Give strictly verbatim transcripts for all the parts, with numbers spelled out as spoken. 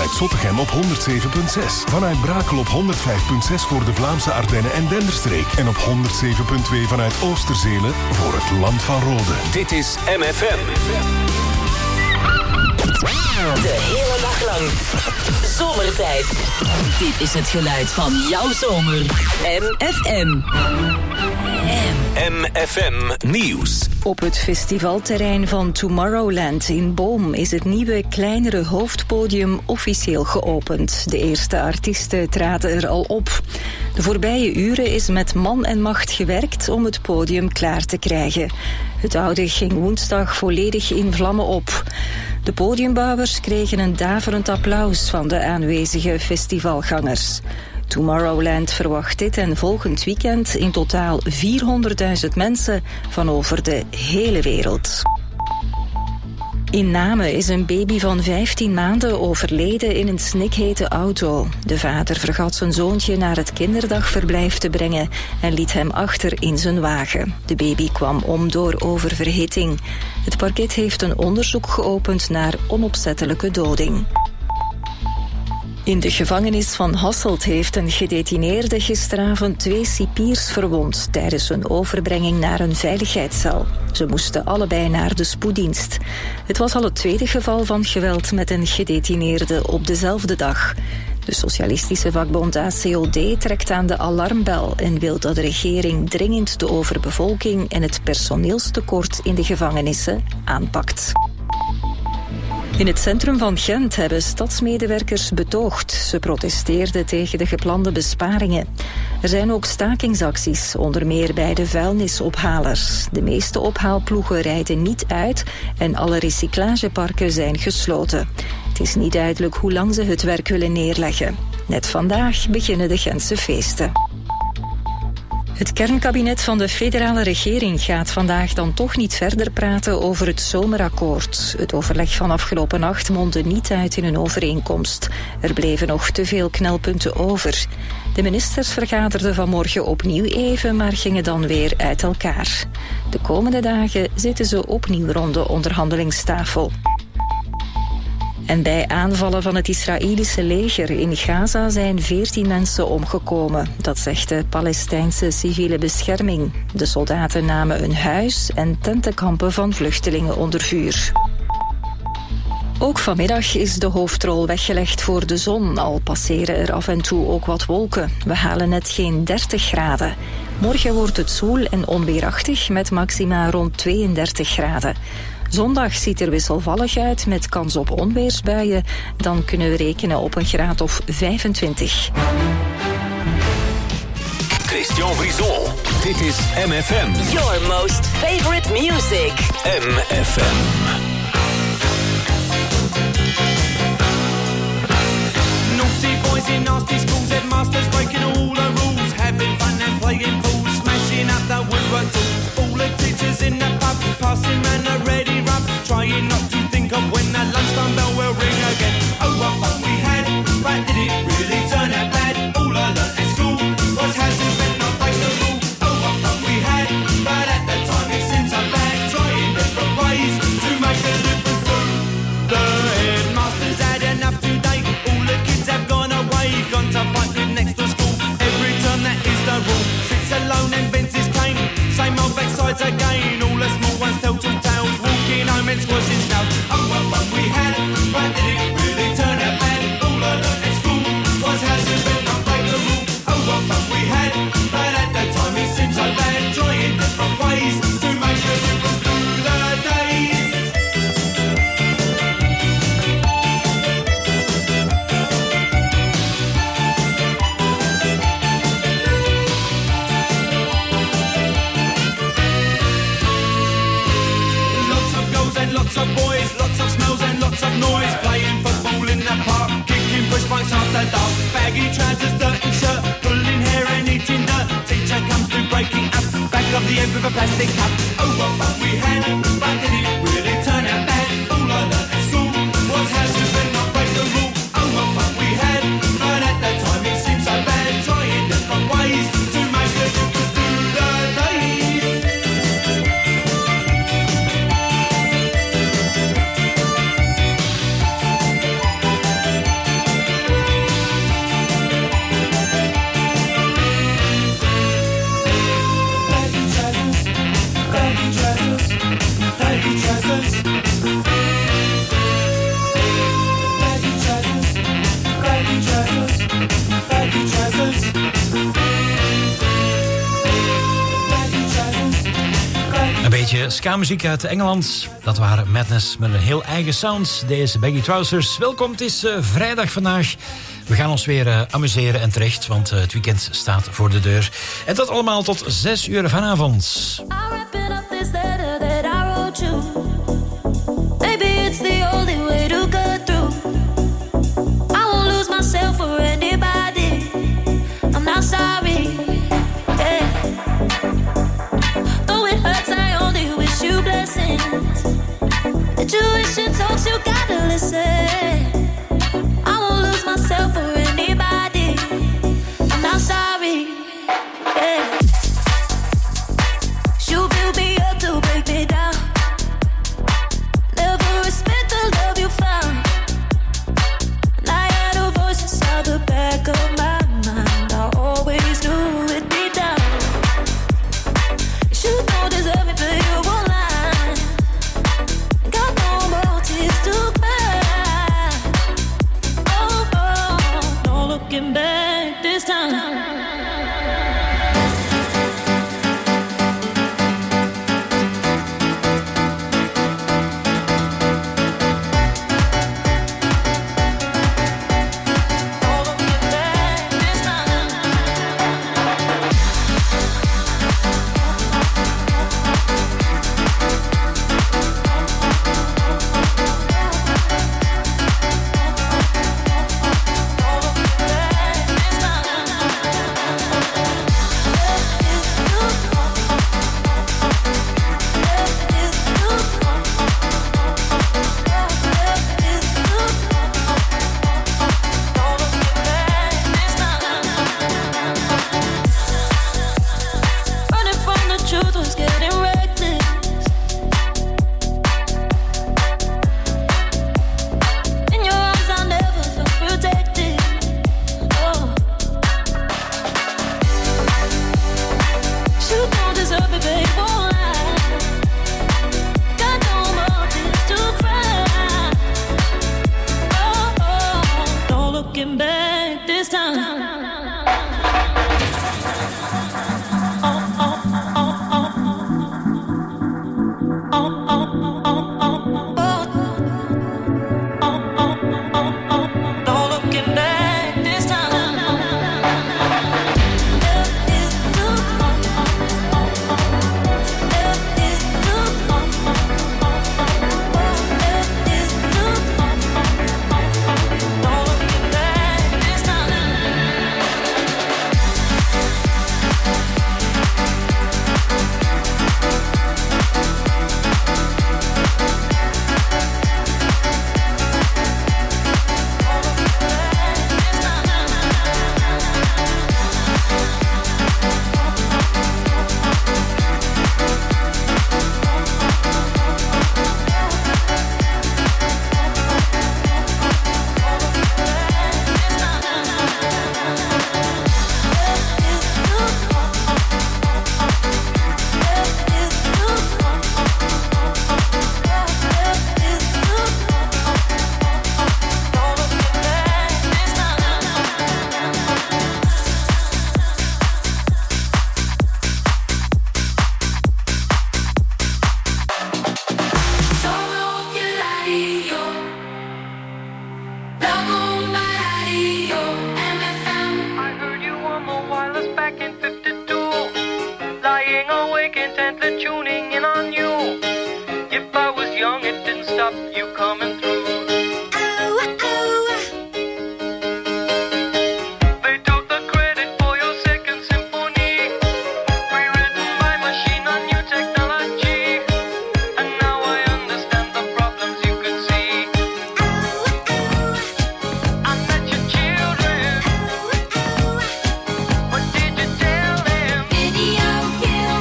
vanuit Zottegem op honderd zeven komma zes. Vanuit Brakel op honderd vijf komma zes voor de Vlaamse Ardennen en Denderstreek. En op honderd zeven komma twee vanuit Oosterzelen voor het Land van Rode. Dit is M F M. De hele dag lang. Zomertijd. Dit is het geluid van jouw zomer. M F M. M F M Nieuws. Op het festivalterrein van Tomorrowland in Boom is het nieuwe, kleinere hoofdpodium officieel geopend. De eerste artiesten traden er al op. De voorbije uren is met man en macht gewerkt om het podium klaar te krijgen. Het oude ging woensdag volledig in vlammen op. De podiumbouwers kregen een daverend applaus van de aanwezige festivalgangers. Tomorrowland verwacht dit en volgend weekend in totaal vierhonderdduizend mensen van over de hele wereld. In Namen is een baby van vijftien maanden overleden in een snikhete auto. De vader vergat zijn zoontje naar het kinderdagverblijf te brengen en liet hem achter in zijn wagen. De baby kwam om door oververhitting. Het parket heeft een onderzoek geopend naar onopzettelijke doding. In de gevangenis van Hasselt heeft een gedetineerde gisteravond twee cipiers verwond tijdens een overbrenging naar een veiligheidscel. Ze moesten allebei naar de spoeddienst. Het was al het tweede geval van geweld met een gedetineerde op dezelfde dag. De socialistische vakbond A C O D trekt aan de alarmbel en wil dat de regering dringend de overbevolking en het personeelstekort in de gevangenissen aanpakt. In het centrum van Gent hebben stadsmedewerkers betoogd. Ze protesteerden tegen de geplande besparingen. Er zijn ook stakingsacties, onder meer bij de vuilnisophalers. De meeste ophaalploegen rijden niet uit en alle recyclageparken zijn gesloten. Het is niet duidelijk hoe lang ze het werk willen neerleggen. Net vandaag beginnen de Gentse feesten. Het kernkabinet van de federale regering gaat vandaag dan toch niet verder praten over het zomerakkoord. Het overleg van afgelopen nacht mondde niet uit in een overeenkomst. Er bleven nog te veel knelpunten over. De ministers vergaderden vanmorgen opnieuw even, maar gingen dan weer uit elkaar. De komende dagen zitten ze opnieuw rond de onderhandelingstafel. En bij aanvallen van het Israëlische leger in Gaza zijn veertien mensen omgekomen. Dat zegt de Palestijnse civiele bescherming. De soldaten namen een huis en tentenkampen van vluchtelingen onder vuur. Ook vanmiddag is de hoofdrol weggelegd voor de zon, al passeren er af en toe ook wat wolken. We halen net geen dertig graden. Morgen wordt het zwoel en onweerachtig met maxima rond tweeëndertig graden. Zondag ziet er wisselvallig uit met kans op onweersbuien. Dan kunnen we rekenen op een graad of vijfentwintig. Christian Brison. Dit is M F M. Your most favorite music. M F M. Naughty boys in nasty schools, headmasters breaking all the rules, having fun and playing fools, smashing up the woodwork tools. All the teachers in the pub, passing round the ready rub, trying not to think of when the lunchtime bell will ring again. Oh, what fun we had, but did it really turn out bad? All I learnt at school was hazards meant not break the rule. Oh, what fun we had, but at the time it seemed so bad, trying different ways to make a difference too. The headmasters had enough today, all the kids have gone away, gone to fight with next to school. Every term that is the rule, sits alone and bends his cane, same old backsides again, all the small ones tell two tales, walking home and squashing snails. Oh, what fun we had, but did it really turn out bad? All I learnt at school was hazards meant not break the rule. Oh, what fun we had, but at the time it seemed so bad, trying different ways to make the difference through the days. Lots of boys, lots of smells and lots of noise, playing football in the park, kicking push bikes after dark, baggy trousers, dirty shirt, pulling hair and eating dirt. Teacher comes to breaking up, back of the end with a plastic cup. Oh, what fun we had, but did it really turn out bad? All I learnt at school was hazards and not break the rule. Oh, what fun we had, but at that time it seemed so bad, trying different ways to make a difference through the days. mooie ska-muziek uit Engeland. Dat waren Madness met een heel eigen sound. Deze Baggy Trousers. Welkom, het is uh, vrijdag vandaag. We gaan ons weer uh, amuseren en terecht, want uh, het weekend staat voor de deur. En dat allemaal tot zes uur vanavond. Tuition talks, you gotta listen. I won't lose myself for anybody. I'm not sorry. Yeah. You build me up to break me down. Never respect the love you found. And I had a voice inside the back of my mind. I always knew it'd be down. You don't deserve me, but you won't lie. To cry. Oh, oh, no looking back this time.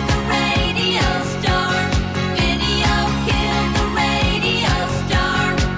Radio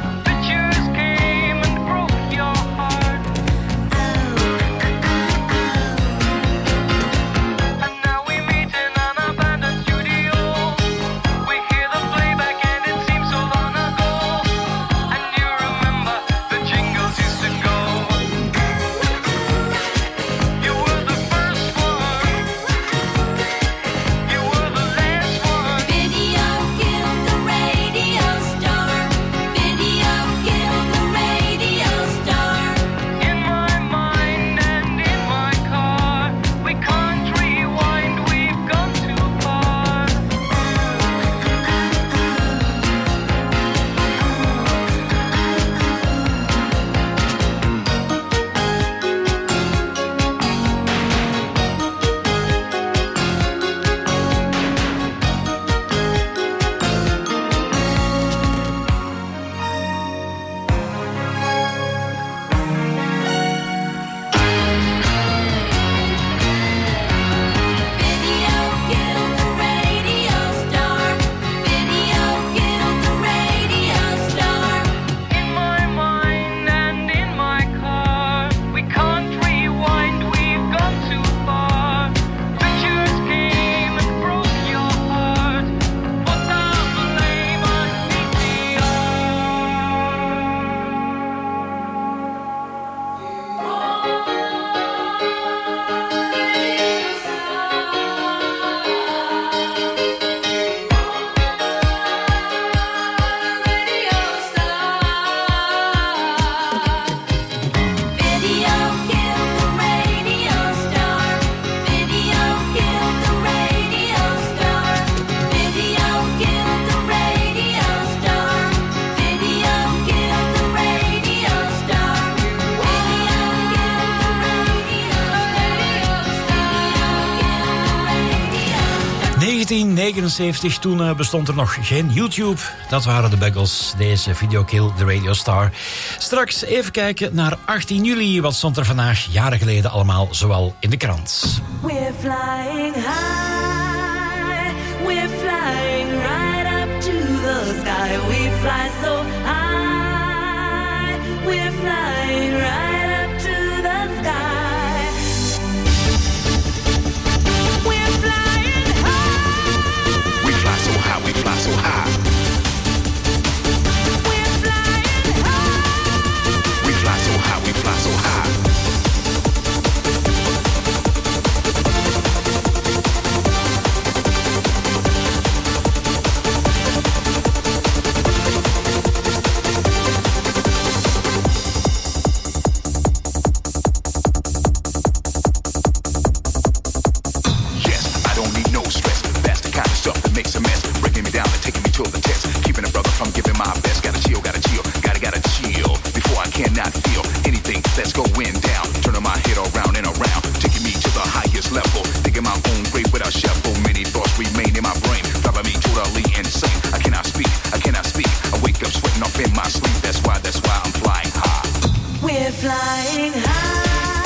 negentien negenenzeventig, toen uh, bestond er nog geen YouTube. Dat waren de Buggles, deze Videokill, de Radio Star. Straks even kijken naar achttien juli. Wat stond er vandaag, jaren geleden, allemaal zoal in de krant. We're flying high, we're flying right up to the sky. We fly so high, we're flying right up to the sky. We're flying high. We fly so high, we fly so high. We're flying high. We fly so high, we fly so high. Makes a mess, breaking me down and taking me to the test. Keeping a brother from giving my best. Gotta chill, gotta chill, gotta, gotta chill. Before I cannot feel anything that's going down. Turning my head around and around, taking me to the highest level. Digging my own grave with a shovel. Many thoughts remain in my brain, driving me totally insane. I cannot speak, I cannot speak. I wake up sweating off in my sleep. That's why, that's why I'm flying high. We're flying high.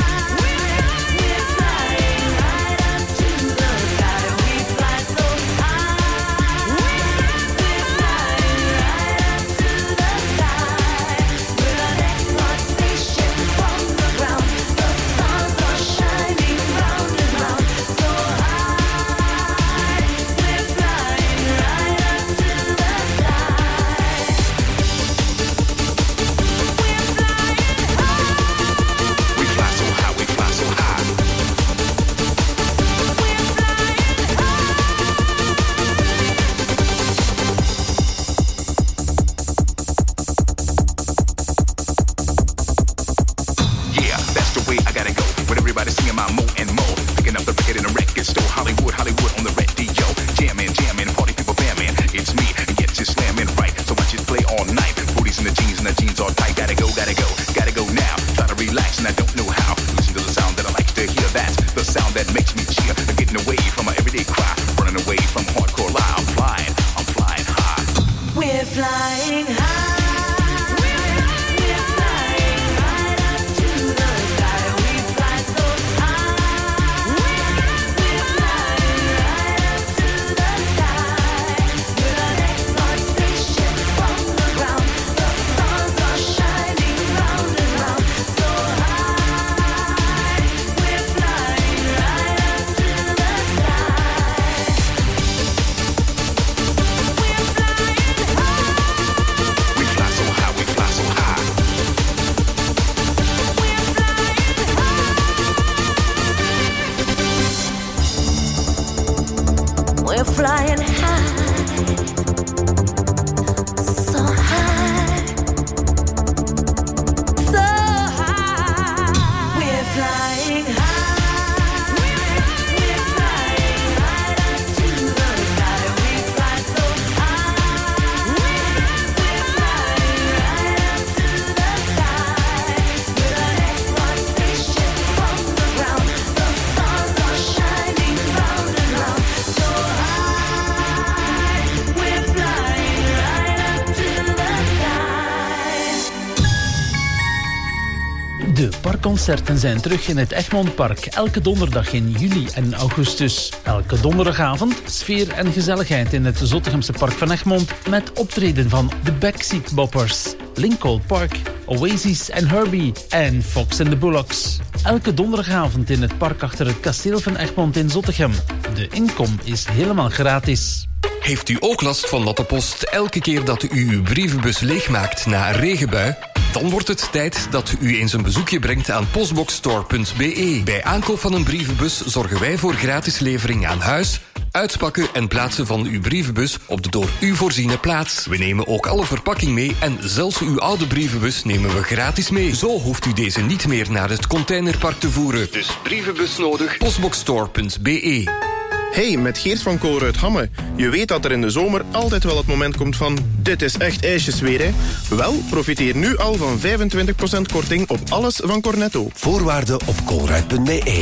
Concerten zijn terug in het Egmondpark, elke donderdag in juli en augustus. Elke donderdagavond sfeer en gezelligheid in het Zottegemse Park van Egmond met optreden van de Backseat Boppers, Lincoln Park, Oasis en Herbie en Fox and the Bullocks. Elke donderdagavond in het park achter het kasteel van Egmond in Zottegem. De inkom is helemaal gratis. Heeft u ook last van natte post elke keer dat u uw brievenbus leegmaakt na een regenbui? Dan wordt het tijd dat u eens een bezoekje brengt aan postboxstore punt b e. Bij aankoop van een brievenbus zorgen wij voor gratis levering aan huis, uitpakken en plaatsen van uw brievenbus op de door u voorziene plaats. We nemen ook alle verpakking mee en zelfs uw oude brievenbus nemen we gratis mee. Zo hoeft u deze niet meer naar het containerpark te voeren. Dus brievenbus nodig, postboxstore punt b e. Hey, met Geert van Kool uit Hamme. Je weet dat er in de zomer altijd wel het moment komt van... dit is echt ijsjes weer, hè? Wel, profiteer nu al van vijfentwintig procent korting op alles van Cornetto. Voorwaarden op koolruid punt b e.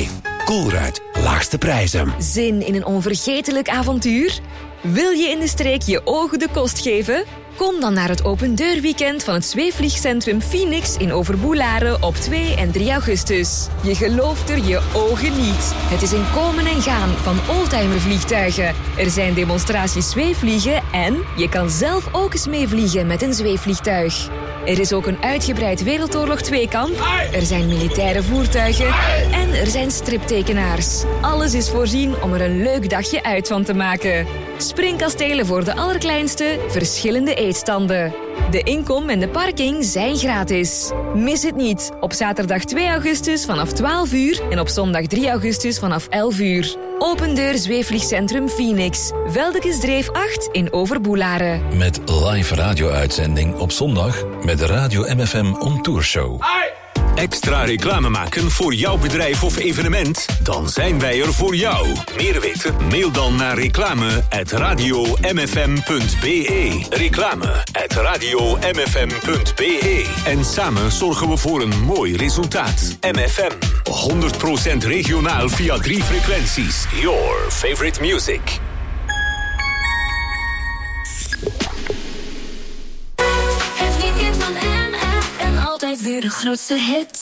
Colruyt, laagste prijzen. Zin in een onvergetelijk avontuur? Wil je in de streek je ogen de kost geven? Kom dan naar het opendeurweekend van het zweefvliegcentrum Phoenix in Overboelaren op twee en drie augustus. Je gelooft er je ogen niet. Het is een komen en gaan van oldtimervliegtuigen. Er zijn demonstraties zweefvliegen en je kan zelf ook eens meevliegen met een zweefvliegtuig. Er is ook een uitgebreid Wereldoorlog twee-kamp. Er zijn militaire voertuigen. En er zijn striptekenaars. Alles is voorzien om er een leuk dagje uit van te maken. Springkastelen voor de allerkleinste, verschillende eetstanden. De inkom en de parking zijn gratis. Mis het niet. Op zaterdag twee augustus vanaf twaalf uur en op zondag drie augustus vanaf elf uur. Opendeur Zweefvliegcentrum Phoenix. Veldekesdreef acht in Overboelaren. Met live radio-uitzending op zondag met de Radio M F M On Tour Show. Extra reclame maken voor jouw bedrijf of evenement? Dan zijn wij er voor jou. Meer weten? Mail dan naar reclame at radio m f m punt b e. Reclame at radio m f m punt b e. En samen zorgen we voor een mooi resultaat. M F M, honderd procent regionaal via drie frequenties. Your favorite music. Het weekend van M F M, altijd weer de grootste hits.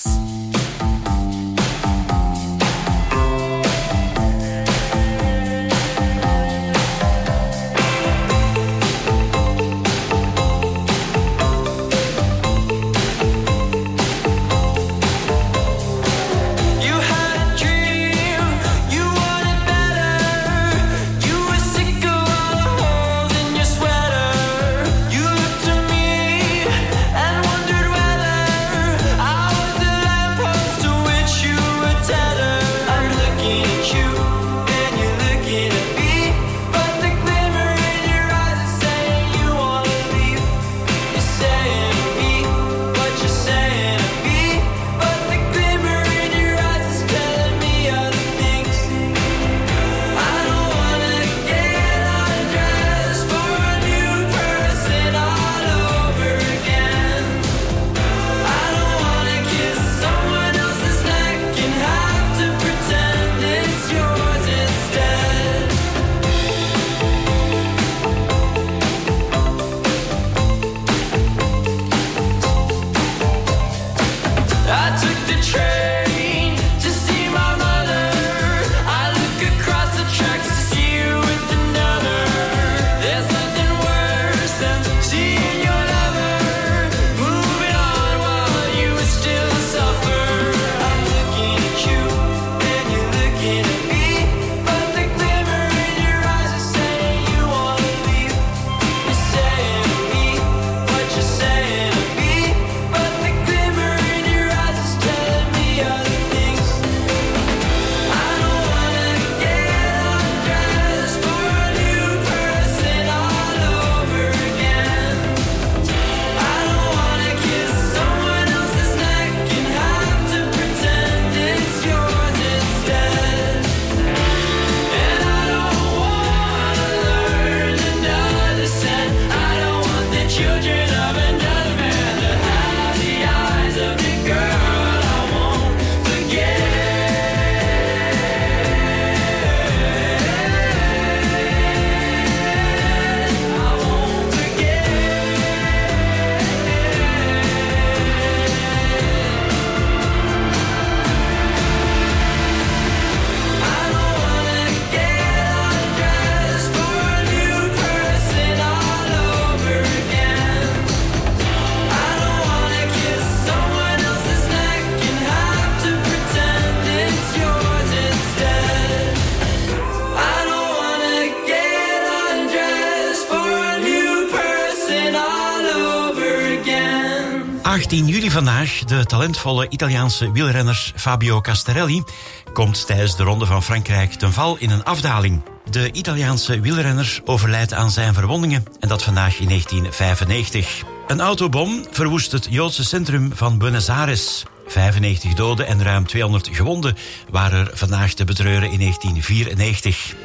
achttien juli vandaag, de talentvolle Italiaanse wielrenner Fabio Castarelli komt tijdens de Ronde van Frankrijk ten val in een afdaling. De Italiaanse wielrenner overlijdt aan zijn verwondingen en dat vandaag in negentien vijfennegentig. Een autobom verwoest het Joodse centrum van Buenos Aires. vijfennegentig doden en ruim tweehonderd gewonden waren er vandaag te betreuren in negentien vierennegentig.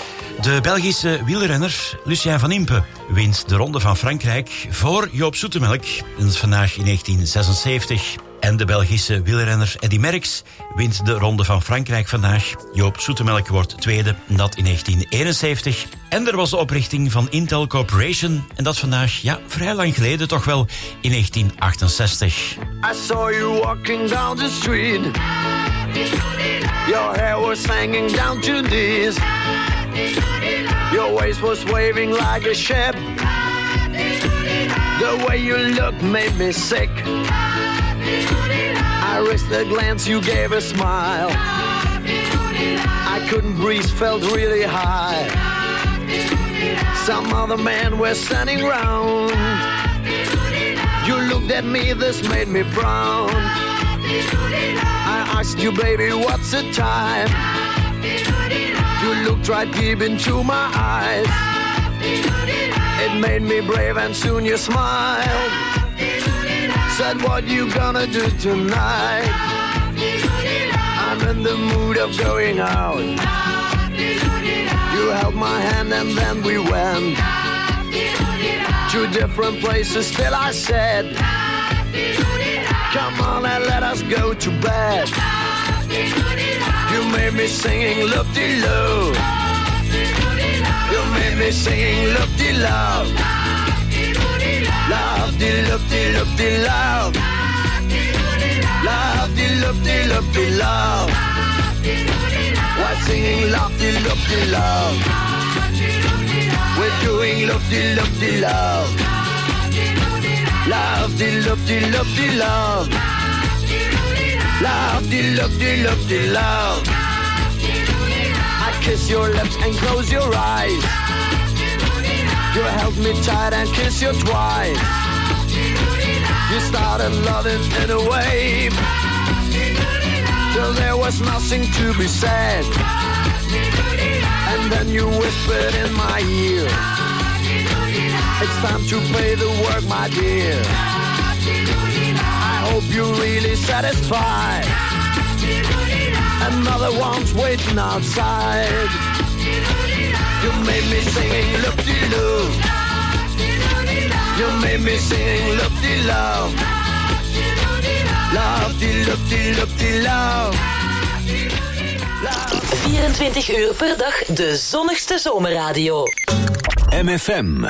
De Belgische wielrenner Lucien van Impe wint de Ronde van Frankrijk voor Joop Zoetemelk. En dat is vandaag in negentien zesenzeventig. En de Belgische wielrenner Eddy Merckx wint de Ronde van Frankrijk vandaag. Joop Zoetemelk wordt tweede, dat in negentien eenenzeventig. En er was de oprichting van Intel Corporation. En dat vandaag, ja, vrij lang geleden toch wel, in negentien achtenzestig. I saw you walking down the street. Your hair was hanging down to knees. Your waist was waving like a ship. The way you looked made me sick. I risked a glance, you gave a smile. I couldn't breathe, felt really high. Some other men were standing round. You looked at me, this made me brown. I asked you, baby, what's the time? You looked right deep into my eyes. It made me brave and soon you smiled. Said, what you gonna do tonight? I'm in the mood of going out. You held my hand and then we went to different places. Still I said, come on and let us go to bed. You made me singing loop-de-loo. You made me singing loop-de-love. Love-de-loop-de-loop-de-love. Love-de-loop-de-loop-de-love. We're singing love-de-loop-de-love. We're doing loop-de-loop-de-love. Love-de-loop-de-loop-de-love. Love-de-loop-de-loop-de-love. I kiss your lips and close your eyes. You held me tight and kissed you twice. You started loving in a wave till there was nothing to be said. And then you whispered in my ear, it's time to pay the work, my dear. I hope you're really satisfied. Another one's waiting outside. You made me singing loop-de-loo. You made me singing loop-de-love. Love-de-loop-de-loop-de-love. vierentwintig uur per dag de zonnigste zomerradio. M F M.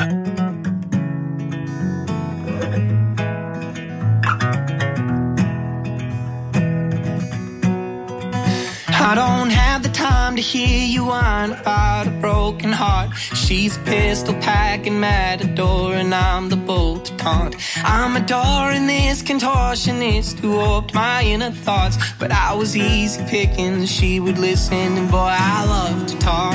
I don't have the time to hear you whine about a broken heart. She's a pistol packing matador and I'm the bull to taunt. I'm adoring this contortionist who warped my inner thoughts. But I was easy picking, she would listen, and boy, I love to talk.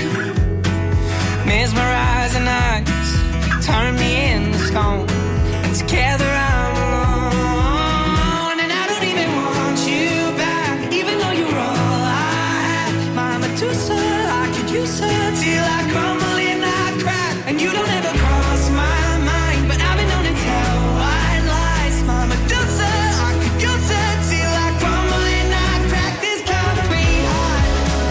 Mesmerizing eyes turn me into stone, and together I'm alone. And I don't even want you back, even though you're all I have. My Medusa, I could use her till I crumble and I crack. And you don't ever cross my mind, but I've been known to tell white lies. My Medusa, I could use her till I crumble and I crack. This concrete heart,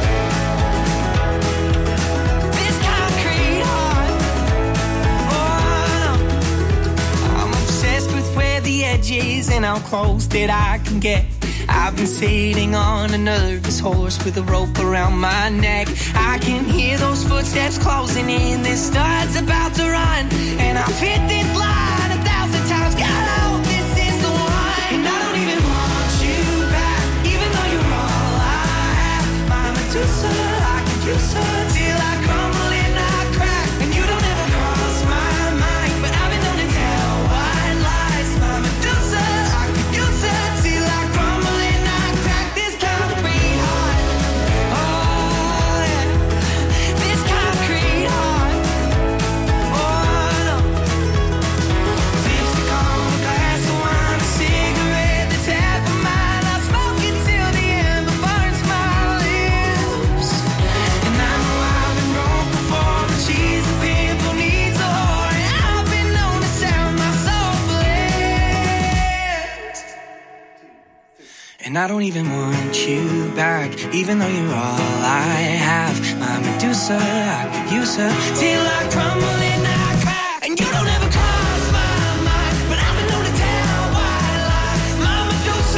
this concrete heart. Oh no, I'm obsessed with where the edge is and how close that I can get. I've been sitting on a nervous horse with a rope around my neck. I can hear those footsteps closing in. This star's about to run, and I've hit this line a thousand times. God, I hope this is the one. And I don't even want you back, even though you're all I have. My Medusa, I could use her till I crumble and I crack. And you don't ever cross my mind, but I've been known to tell white lies. My Medusa, I could use her till I crumble and I crack. This concrete heart, oh yeah, this concrete heart, oh no. Lipstick on a glass of wine, a cigarette that's half of mine. I smoke it till the ember burns my lips. And I know I've been wrong before, but she's a pimple, needs a whore, and I've been known to sound my soul for less. And I don't even want you back, even though you're all I have. My Medusa, I could use her till I crumble and I crack. And you don't ever cross my mind, but I've been known to tell white lies. My Medusa,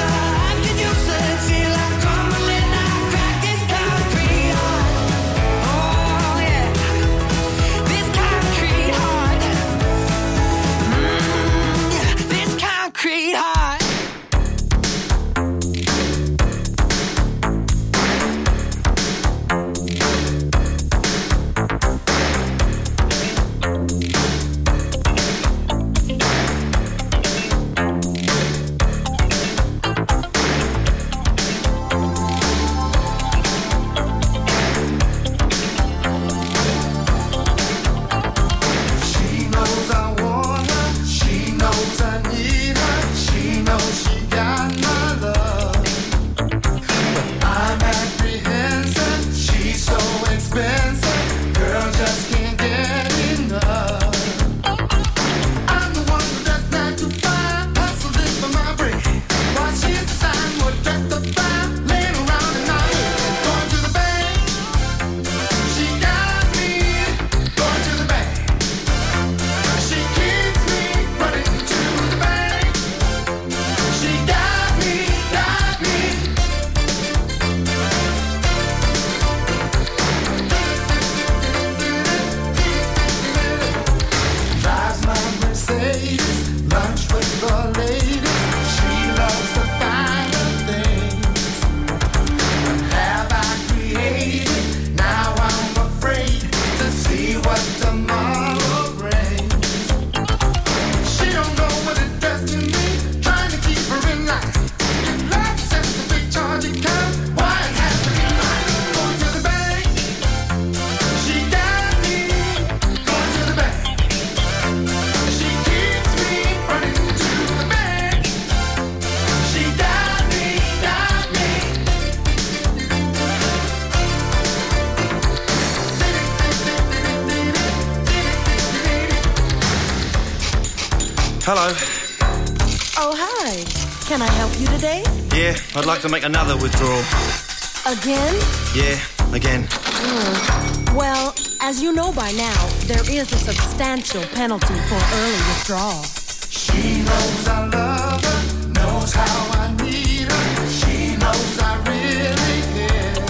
Can I help you today? Yeah, I'd like to make another withdrawal. Again? Yeah, again. Hmm. Well, as you know by now, there is a substantial penalty for early withdrawal. She knows I love her, knows how I need her. She knows I really care.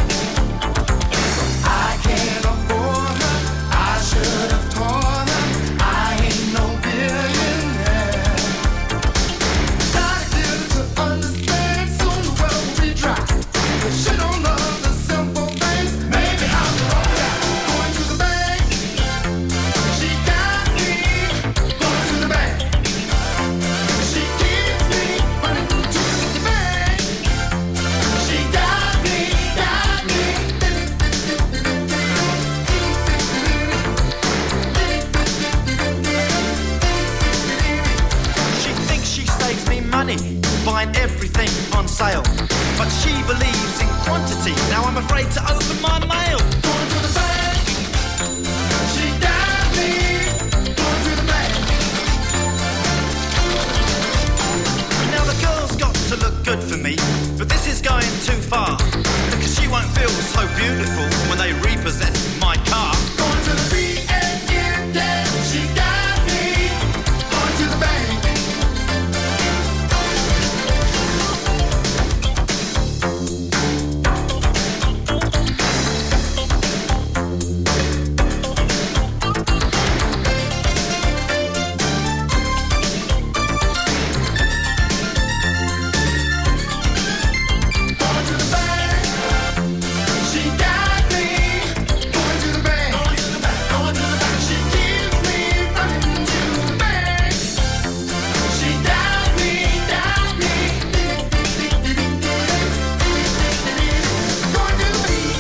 I can't afford her, I should have taught her. I ain't no billionaire. Gotta get her to understand, soon the world will be dry. If she don't love the simple things, maybe I'm wrong. Going to the bank, she got me. Going to the bank. She keeps me running to the bank. She got me, got me. She thinks she saves me money, buying everything on sale. But she believes in quantity, now I'm afraid to open my mail. Going to the bank. She got me. Going to the bank. Now the girl's got to look good for me, but this is going too far. Because she won't feel so beautiful when they repossess my car. Going to the B and M, yeah, she got me. Going to the bank. Going to the bank. She got me. Going to the bank. Going to the bank. Going to the bank. She keeps me running to the bank. She got me, got me. Going to the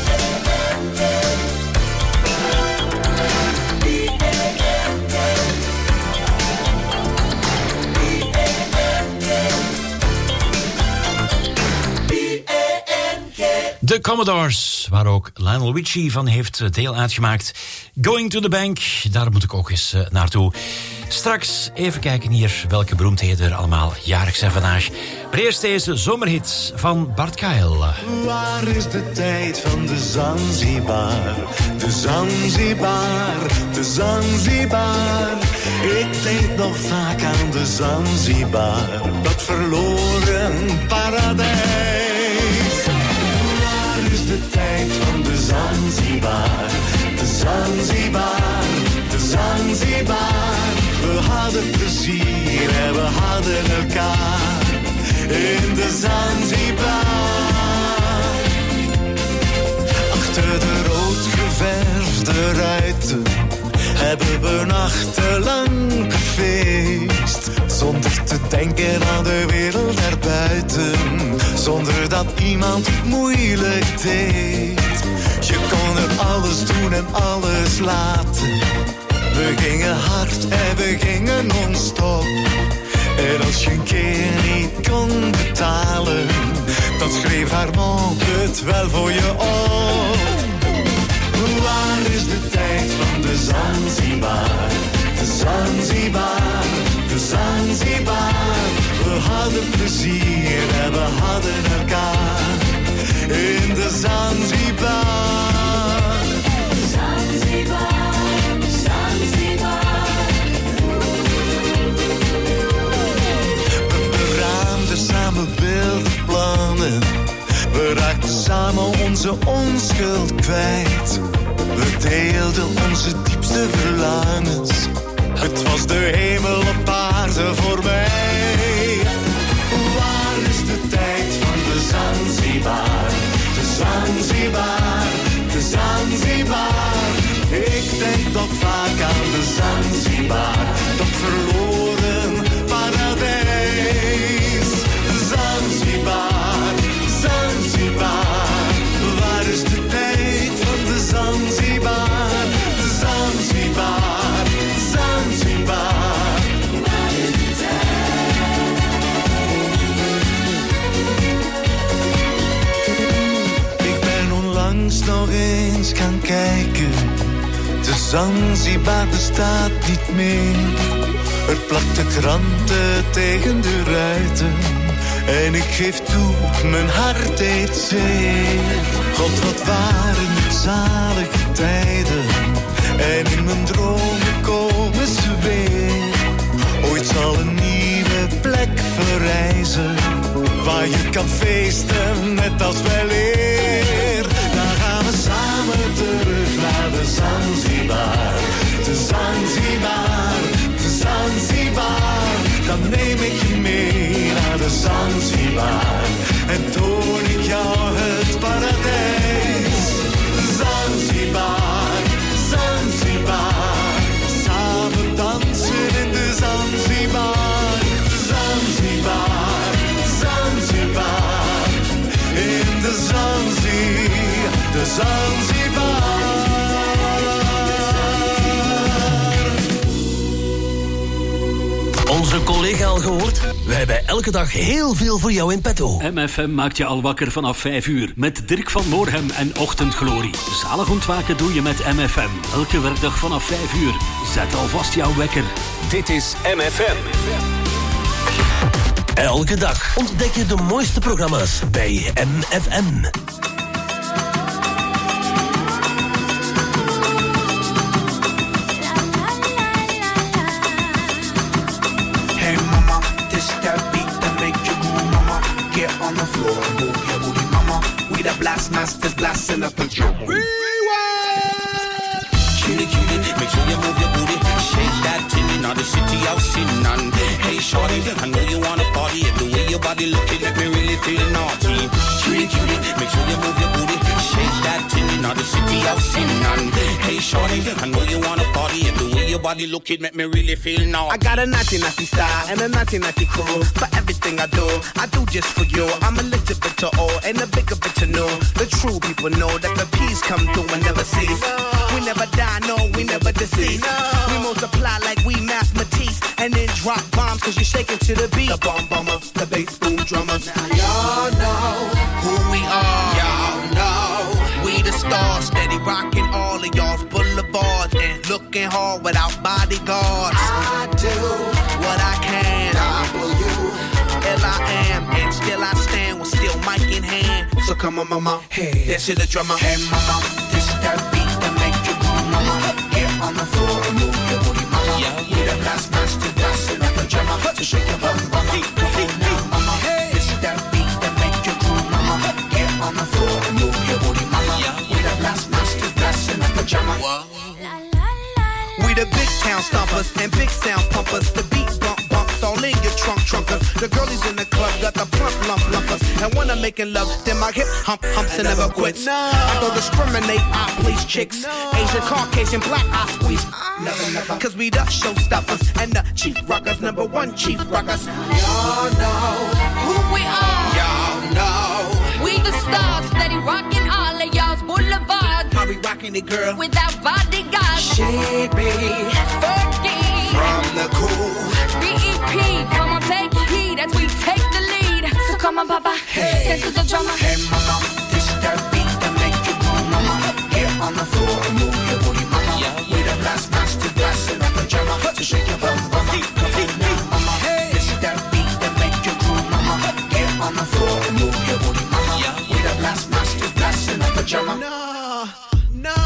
De Commodores, waar ook Lionel Richie van heeft deel uitgemaakt. Going to the Bank, daar moet ik ook eens uh, naartoe. Straks even kijken hier welke beroemdheden er allemaal jarig zijn vandaag. Maar eerst deze zomerhit van Bart Kael. Waar is de tijd van de Zanzibar? De Zanzibar, de Zanzibar. Ik denk nog vaak aan de Zanzibar, dat verloren paradijs. Waar is de tijd van de Zanzibar? De Zanzibar, de Zanzibar. We hadden plezier en we hadden elkaar in de Zanzibar. Achter de rood geverfde ruiten hebben we nachtenlang gefeest. Zonder te denken aan de wereld daarbuiten, zonder dat iemand moeilijk deed. Je kon er alles doen en alles laten. We gingen hard en we gingen non-stop. En als je een keer niet kon betalen, dan schreef haar mond het wel voor je op. Waar is de tijd van de Zanzibar? De Zanzibar, de Zanzibar. We hadden plezier en we hadden elkaar in de Zanzibar. Zanzibar, Zanzibar. We beraamden samen wilde plannen. We raakten samen onze onschuld kwijt. We deelden onze diepste verlangens. Het was de hemel op aarde voor mij. Waar is de tijd van de Zanzibar? De Zanzibar, de Zanzibar. Ik denk nog vaak aan de Zanzibar, dat verloren paradijs. Zanzibar, Zanzibar. Waar is de tijd van de Zanzibar? Zanzibar, Zanzibar. Waar is de tijd? Ik ben onlangs nog eens gaan kijken. De Zanzibar bestaat niet meer. Er plakten kranten tegen de ruiten. En ik geef toe, mijn hart deed zeer. God, wat waren het zalige tijden. En in mijn dromen komen ze weer. Ooit zal een nieuwe plek verrijzen, waar je kan feesten net als wel eer. Dan gaan we samen terug naar de Zanzibar. De Zanzibar, de Zanzibar. Dan neem ik je mee naar de Zanzibar. En toon ik jou het paradijs. Zanzibar, Zanzibar. Samen dansen in de Zanzibar. Zanzibar, Zanzibar. In de Zanzibar, de Zanzibar. Onze collega al gehoord? Wij hebben elke dag heel veel voor jou in petto. M F M maakt je al wakker vanaf vijf uur. Met Dirk van Moorhem en Ochtendglorie. Zalig ontwaken doe je met M F M. Elke werkdag vanaf vijf uur. Zet alvast jouw wekker. Dit is M F M. Elke dag ontdek je de mooiste programma's bij M F M. On the floor, move your booty, mama. We the blast masters, blasting up the drum. Rewind! Cutie, cutie, make sure you move your booty. Shake that titty, now the city of sin. And hey, shorty, I know you wanna party. And the way your body looking, let me really feel naughty. Cutie, cutie, make sure you move your booty. Shake that titty, now the city of sin. And hey, shorty, I know you wanna party. And the way your body looking, make me really feel naughty. I got a naughty, naughty style and a naughty, naughty crew. For everything I do, I do just for you. I'm a little bit to all and a bigger bit to know. The true people know that the peace come through and never cease. We never die, no, we never decease. We multiply like we mathematics and then drop bombs cause you're shaking to the beat. The bomb bombers, the bass boom drummers. Now y'all know who we are. Y'all know we the stars, steady rocking all of y'all's boulevards and looking hard without bodyguards. I do what I can. W L I am, and still I stand with still mic in hand. So come on, mama, hey, that's it, the drummer. Hey, mama, this that beat that make you move, mama. Get on the floor and move your booty, mama. Yeah, we the blast master, dancing up the drummer. So shake your bum, mama. Come on now, mama. This that beat that make you groove, mama. Get on the floor and move your booty, mama. Yeah, we the blast master, dancing up the drummer. We the big town stompers and big sound pumpers. The beat bump bumps all in your trunk trunkers. The girlies in the club got the plump lump lumpers. And when I'm making love, then my hip hump humps and never quits. No. I don't discriminate, I please chicks. No. Asian, Caucasian, black, I squeeze. Never, never. Cause we the showstoppers and the chief rockers, number one chief rockers. Y'all know who we are. Y'all know we the stars, steady rocking all of y'all's boulevards. How we rocking it, girl? Without bodyguards. She be Fergie from the cool B E P. Come on, take heed as we take the lead. So come on, papa, hey, dance to the drummer. Hey, mama, this that beat that make you move, mama. Get on the floor and move your booty, mama. Yeah, we the blast master, blasting up the drummer. So shake your bum, mama. Come on now, mama. Hey, this that beat that make you groove, mama. Get on the floor and move your booty, mama. Yeah, we the blast master, blasting up the drummer. No, no.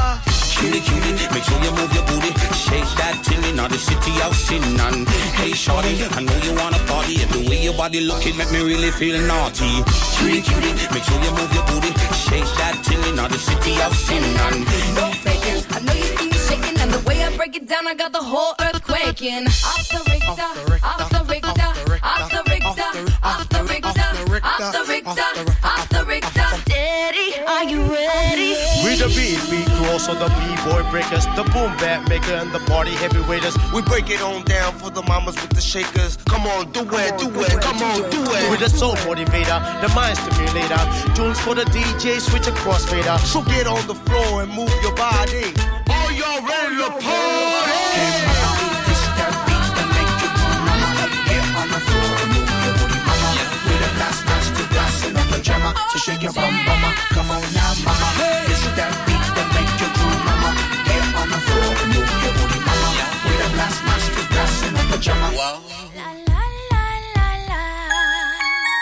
Cutie, cutie, make sure you move your booty. Shake that tinny, now the city of sin. And hey, shorty, I know you wanna party. And the way your body looking make me really feel naughty. Cutie, cutie, make sure you move your booty. Shake that tinny, now the city of sin. And no faking, I know you see me shaking. And the way I break it down, I got the whole earth quaking. Off the Richter, off the Richter, off the Richter, off the Richter, off the Richter, off the Richter. Steady, are you ready? We the beat, beat crew, also the b-boy breakers, the boom bap maker and the party heavyweighters. We break it on down for the mamas with the shakers. Come on, do it, do it, come on, do it. With the soul motivator, the mind stimulator. Tunes for the D J, switch a crossfader. So get on the floor and move your body. Are y'all ready to party? Hey, mama, this that beat that make you move, mama. Get on the floor and move your booty, mama. With a blast master, blasting up the drummer. So shake your bum, mama. Come on now, mama. This that beat that make you groove, mama. Get on the floor and move your booty, mama. With a blast master, blasting up the drummer. Wow.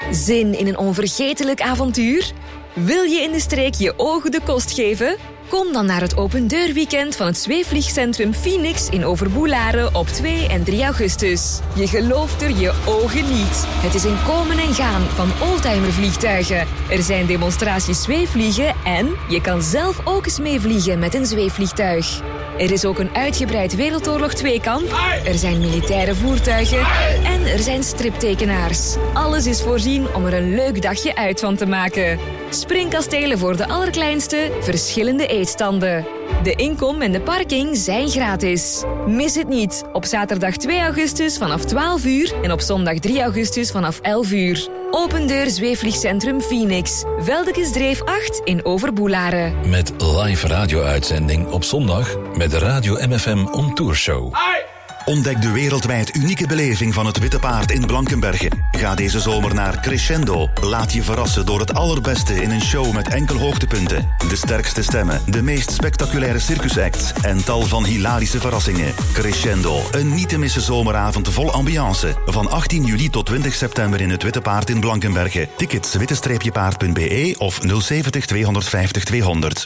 Zin in een onvergetelijk avontuur? Wil je in de streek je ogen de kost geven? Kom dan naar het opendeurweekend van het zweefvliegcentrum Phoenix in Overboelaren op twee en drie augustus. Je gelooft er je ogen niet. Het is een komen en gaan van oldtimervliegtuigen. Er zijn demonstraties zweefvliegen en je kan zelf ook eens meevliegen met een zweefvliegtuig. Er is ook een uitgebreid Wereldoorlog twee-kamp. Er zijn militaire voertuigen. En er zijn striptekenaars. Alles is voorzien om er een leuk dagje uit van te maken. Springkastelen voor de allerkleinste, verschillende eetstanden. De inkom en de parking zijn gratis. Mis het niet. Op zaterdag twee augustus vanaf twaalf uur en op zondag drie augustus vanaf elf uur. Opendeur Zweefvliegcentrum Phoenix. Veldekesdreef acht in Overboelaren. Met live radio-uitzending op zondag met de Radio M F M On Tour Show. Ontdek de wereldwijd unieke beleving van het Witte Paard in Blankenberge. Ga deze zomer naar Crescendo. Laat je verrassen door het allerbeste in een show met enkel hoogtepunten. De sterkste stemmen, de meest spectaculaire circusacts en tal van hilarische verrassingen. Crescendo, een niet te missen zomeravond vol ambiance. Van achttien juli tot twintig september in het Witte Paard in Blankenberge. Tickets witte-paard punt b e of nul zeventig tweehonderdvijftig tweehonderd.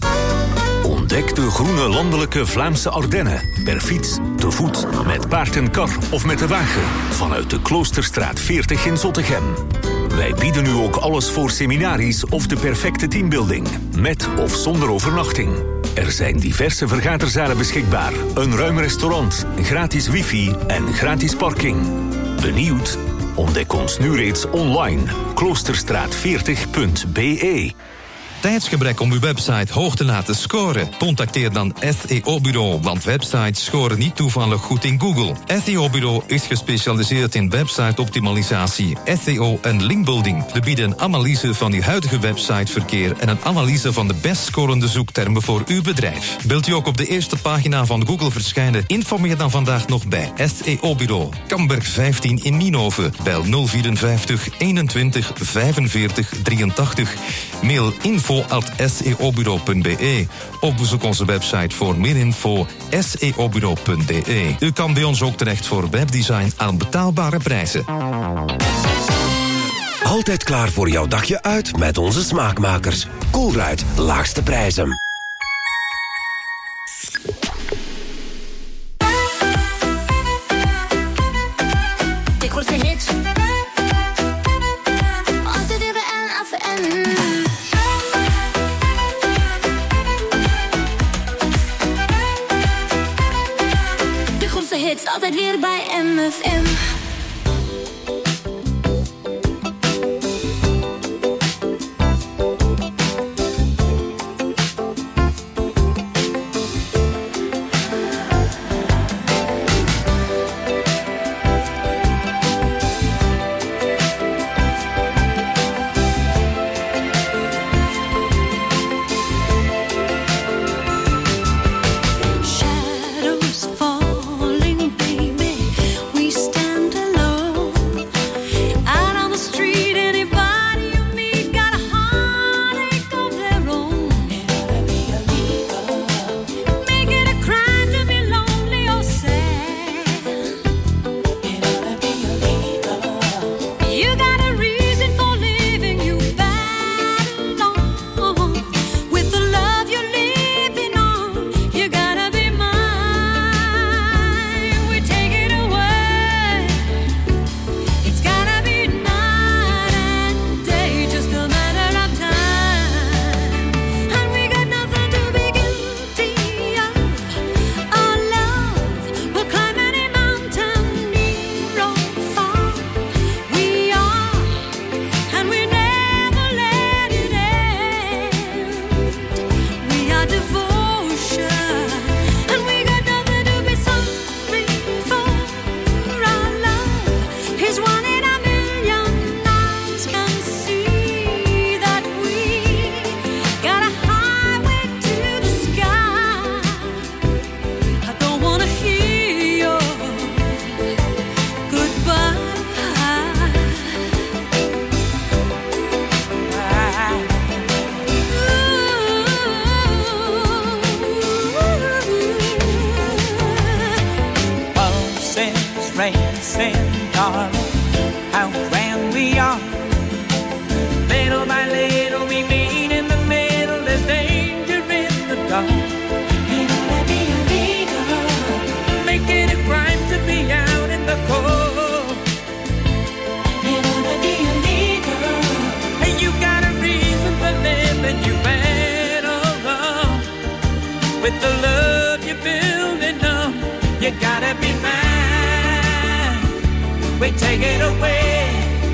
Ontdek de groene landelijke Vlaamse Ardennen. Per fiets, te voet, met paard en kar of met de wagen. Vanuit de Kloosterstraat veertig in Zottegem. Wij bieden nu ook alles voor seminaries of de perfecte teambuilding. Met of zonder overnachting. Er zijn diverse vergaderzalen beschikbaar. Een ruim restaurant, gratis wifi en gratis parking. Benieuwd? Ontdek ons nu reeds online. kloosterstraat veertig punt b e. Tijdsgebrek om uw website hoog te laten scoren? Contacteer dan S E O-bureau, want websites scoren niet toevallig goed in Google. S E O-bureau is gespecialiseerd in website-optimalisatie, S E O en linkbuilding. We bieden een analyse van uw huidige websiteverkeer en een analyse van de best scorende zoektermen voor uw bedrijf. Wilt u ook op de eerste pagina van Google verschijnen? Informeer dan vandaag nog bij S E O-bureau. Kamberg vijftien in Nienhoven. Bel nul vierenvijftig eenentwintig vijfenveertig drieëntachtig. Mail info at s e o bureau punt b e. Of bezoek onze website voor meer info s e o bureau punt b e. U kan bij ons ook terecht voor webdesign aan betaalbare prijzen. Altijd klaar voor jouw dagje uit met onze smaakmakers. Koolruid, laagste prijzen. Ik word gehit. Altijd weer en af en. Hits altijd weer bij M F M. Shadows falling, baby. We stand racing, darling, how grand we are. they take it away.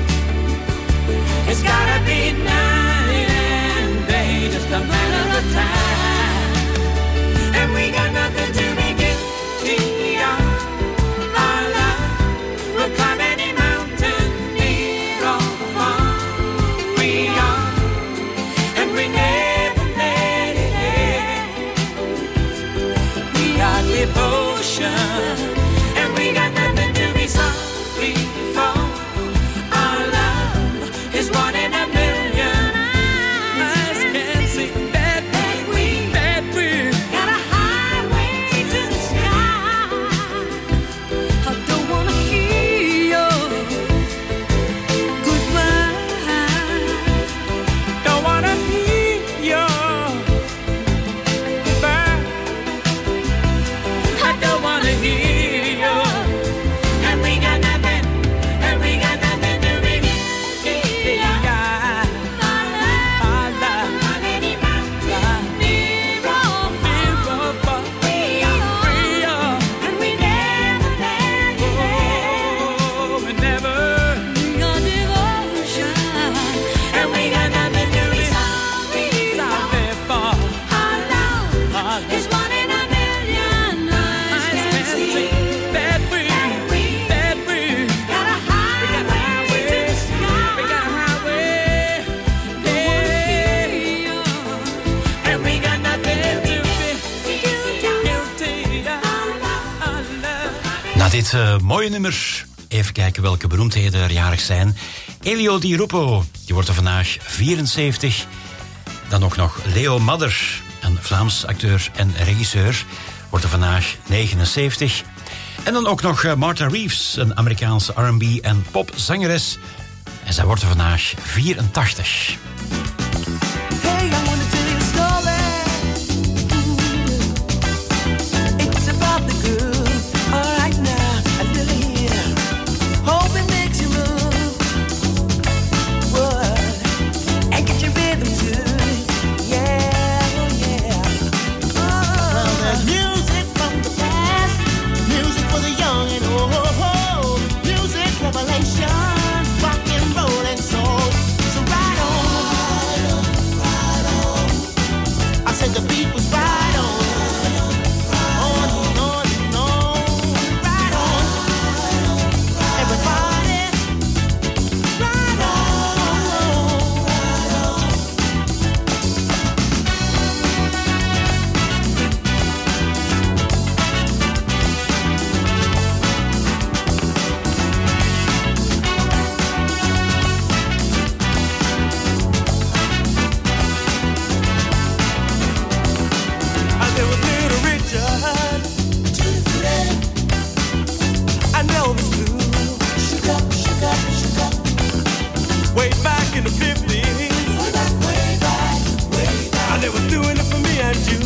It's gotta be night and day, just a matter of time. And we got nothing to be guilty of. Our love will climb any mountain, near or far. We are, and we never let it end. We got devotion, and we got nothing to be sorry for. Our love is one in a million. Eyes can see that we, that we got a highway to the sky. I don't wanna hear your goodbye. Don't wanna hear your goodbye. I don't wanna hear your. And we got nothing, and we got nothing to be guilty of. Our love, on any mountain, near or far. We are, we are, and we never let it end. Oh, we never. We got devotion, and we got nothing to be sorry for. Our love is one in a million. Eyes can see that we, that we got a highway to the sky. We got a highway, yeah. And we got nothing to be guilty of. Our love. Na dit eh, mooie nummer, even kijken welke beroemdheden er jarig zijn. Elio Di Rupo, die wordt er vandaag vierenzeventig. Dan ook nog Leo Madder, een Vlaams acteur en regisseur, wordt er vandaag negenenzeventig. En dan ook nog eh, Martha Reeves, een Amerikaanse R en B en popzangeres. En zij wordt er vandaag vierentachtig. Hey, I wanna tell you a story. It's about the good. All right now, a little here. Hope it makes you move. What? And get your rhythm too. Yeah, oh yeah. Well, there's music from the past, music for the young and old, music revelation, rock and roll and soul. So ride on, ride on. I said the beat was right on, on and on and on. Ride on, everybody, ride on. And there was Little Richard, and Elvis too. Shook up, shook up, shook up. Way back in the fifties. Way back, way back, way back. And they was doing it for me and you.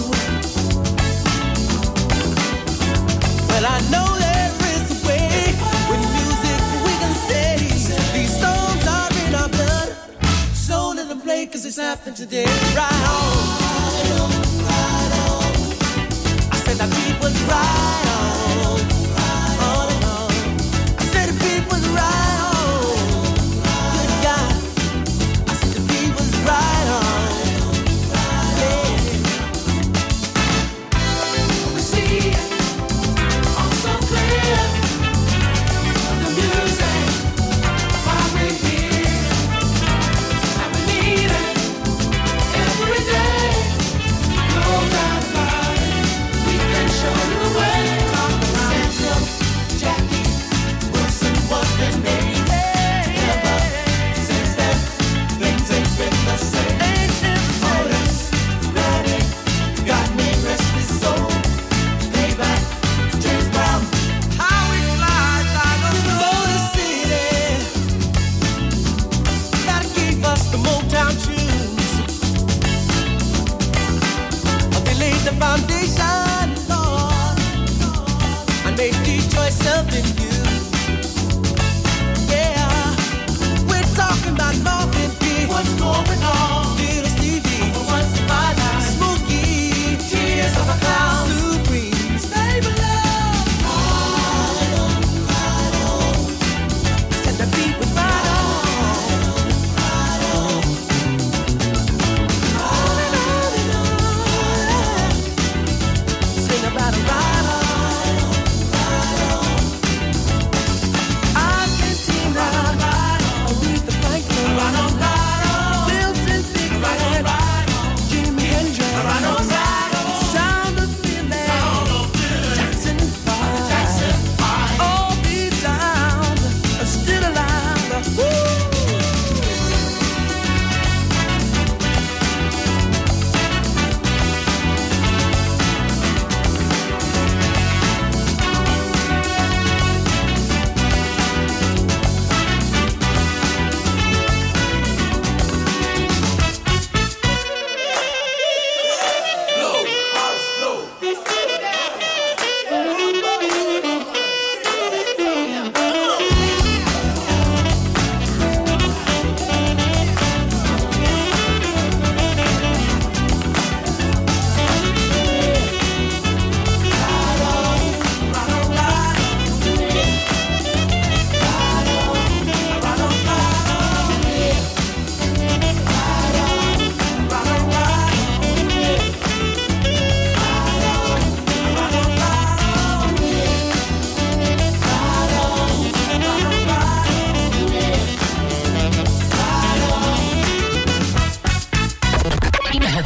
Well, I know there is a way with music we can say these songs are in our blood. So let them play 'cause it's happening today. Right on. I said the beat was right on, on and on. I said the beat was right on, good God. I said the beat was right on, yeah. We see it all so clear. The music, why we hear, and we need it every day. No doubt about it. We can show you the way. Talk about Central, Jackie, Wilson, what they made. Ever since then, things ain't been the same. Otis, Redding, got me restless soul. Payback, James Brown. How we flies, I don't know the city. Gotta keep us the Motown tunes. They laid the foundation, Lord, and made Detroit something new. Yeah, we're talking about Marvin Gaye. What's going on? Little Stevie, what's the matter? Smokey, Tears of a Clown, Supremes, baby love. Ride on, ride on.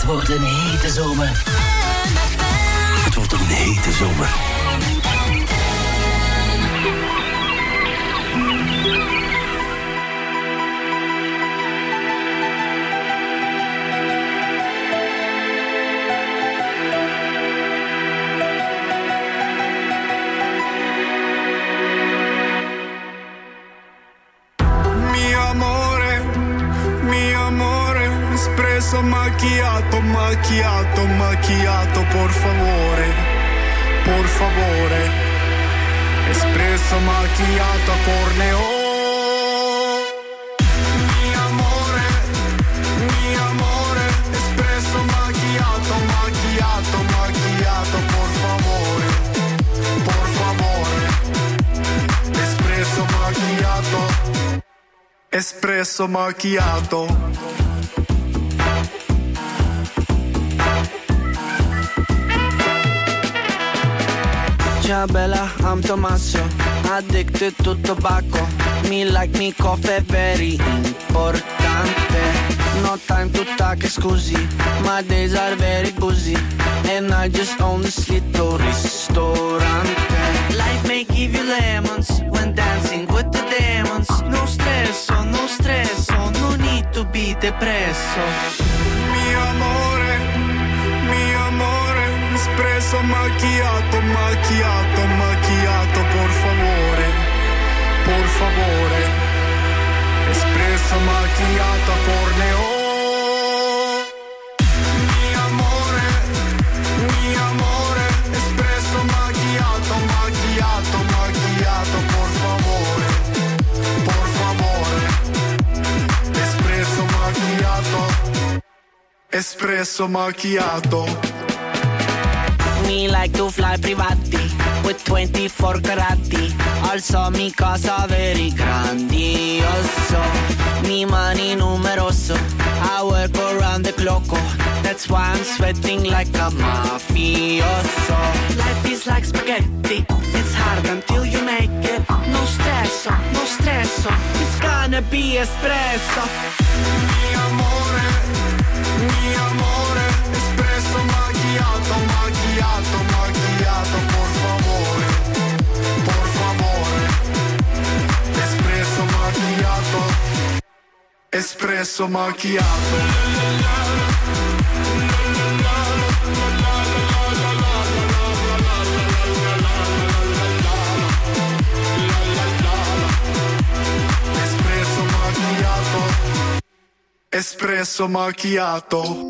wordt een hete zomer. Het wordt een hete zomer. Espresso macchiato, macchiato, macchiato, por favore, por favore. Espresso macchiato, corneo. Mi amore, mi amore. Espresso macchiato, macchiato, macchiato, por favore, por favore. Espresso macchiato, espresso macchiato. Ciao bella, I'm Tommaso, addicted to tobacco. Me like me coffee very importante. No time to talk, scusi, my days are very busy. And I just own this little ristorante. Life may give you lemons when dancing with the demons. No stress, oh, no stress, oh, no need to be depresso. Mi amore, mi amore. Espresso macchiato, macchiato, macchiato, por favore, por favore. Espresso macchiato, corneo. Mi amore, mi amore. Espresso macchiato, macchiato, macchiato, por favore, por favore. Espresso macchiato, espresso macchiato. Me like to fly privati with twenty-four carati. Also mi casa very grandioso. Mi money numeroso. I work around the clock. That's why I'm sweating like a mafioso. Life is like spaghetti. It's hard until you make it. No stresso, no stresso. It's gonna be espresso. Mi amore, mi amore. Espresso macchiato, macchiato, macchiato, por favore, por favore. Espresso macchiato, espresso macchiato. Espresso macchiato, espresso macchiato.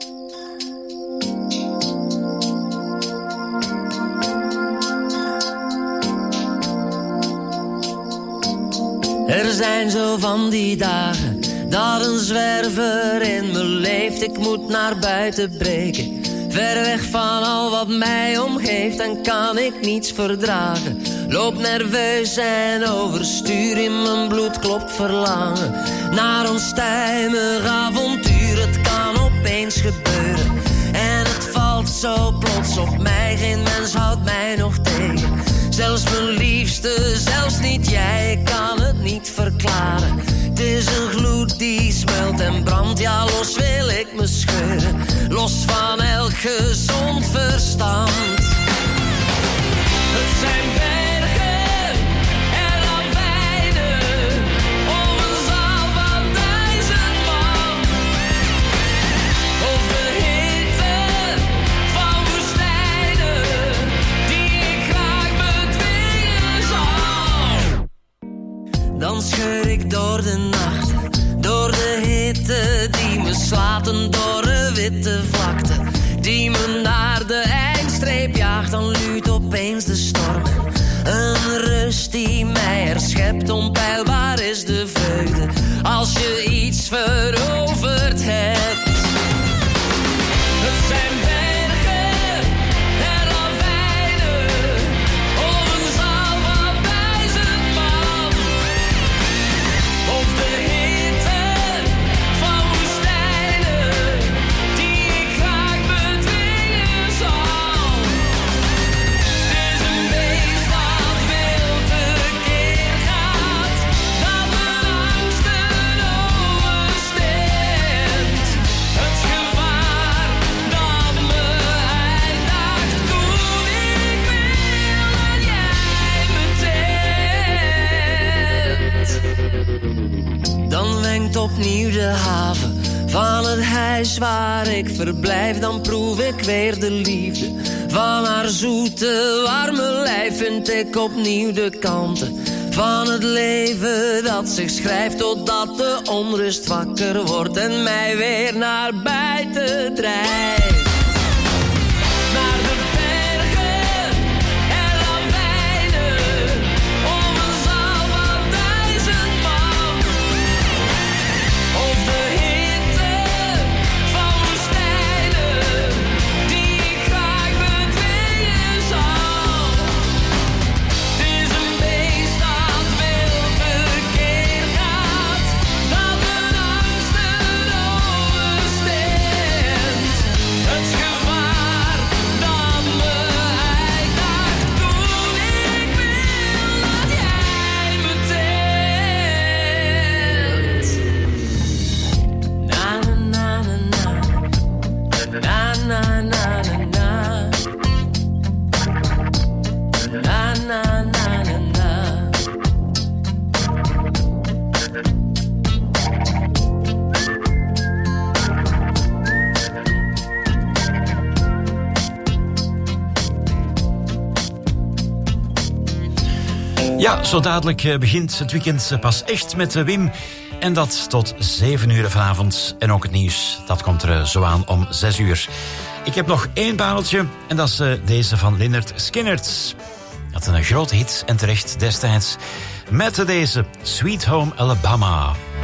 Er zijn zo van die dagen dat een zwerver in me leeft. Ik moet naar buiten breken, ver weg van al wat mij omgeeft. En kan ik niets verdragen, loop nerveus en overstuur. In mijn bloed klopt verlangen naar onstuimig avontuur. Het kan opeens gebeuren en het valt zo plots op mij. Geen mens houdt mij nog tegen, zelfs mijn liefste, zelfs niet jij. Ik kan het niet verklaren. Het is een gloed die smelt en brandt. Ja, los wil ik me scheuren, los van elk gezond verstand. Het zijn bergen en ravijnen, of een zaal van duizend man. Of de hitte van woestijnen die ik graag bedwingen zal. Dan scheur ik door de nacht, door de hitte die me slaat. Een dorre witte vlakte die me naar de eindstreep jaagt. Dan luidt opeens de storm, een rust die mij herschept. Onpeilbaar is de vreugde als je iets veroverd hebt. Het zijn bergen en ravijnen, of een zaal van duizend man. Of de hitte van woestijnen die ik graag bedwingen zal. Het is een beest dat wild tekeer gaat, dat mijn angsten oversteekt. opnieuw de haven van het huis waar ik verblijf. Dan proef ik weer de liefde van haar zoete, warme lijf. Vind ik opnieuw de kanten van het leven dat zich schrijft, totdat de onrust wakker wordt en mij weer naar buiten drijft. Naar de bergen en ravijnen, of een zaal van duizend man. Of de hitte van woestijnen, die ik graag bedwingen zal. Het is een beest dat wil tekeer gaat, dat mijn angsten overstemt. Het gevaar dat me uitdaagt toen ik wil dat jij me temt. Na na na na na na na na na na na na na. Ja, zo dadelijk eh, begint het weekend eh, pas echt met eh, Wim. En dat tot zeven uur vanavond. En ook het nieuws, dat komt er eh, zo aan om zes uur. Ik heb nog één pareltje en dat is eh, deze van Lynyrd Skynyrd. Dat is een grote hit en terecht destijds. Met deze Sweet Home Alabama.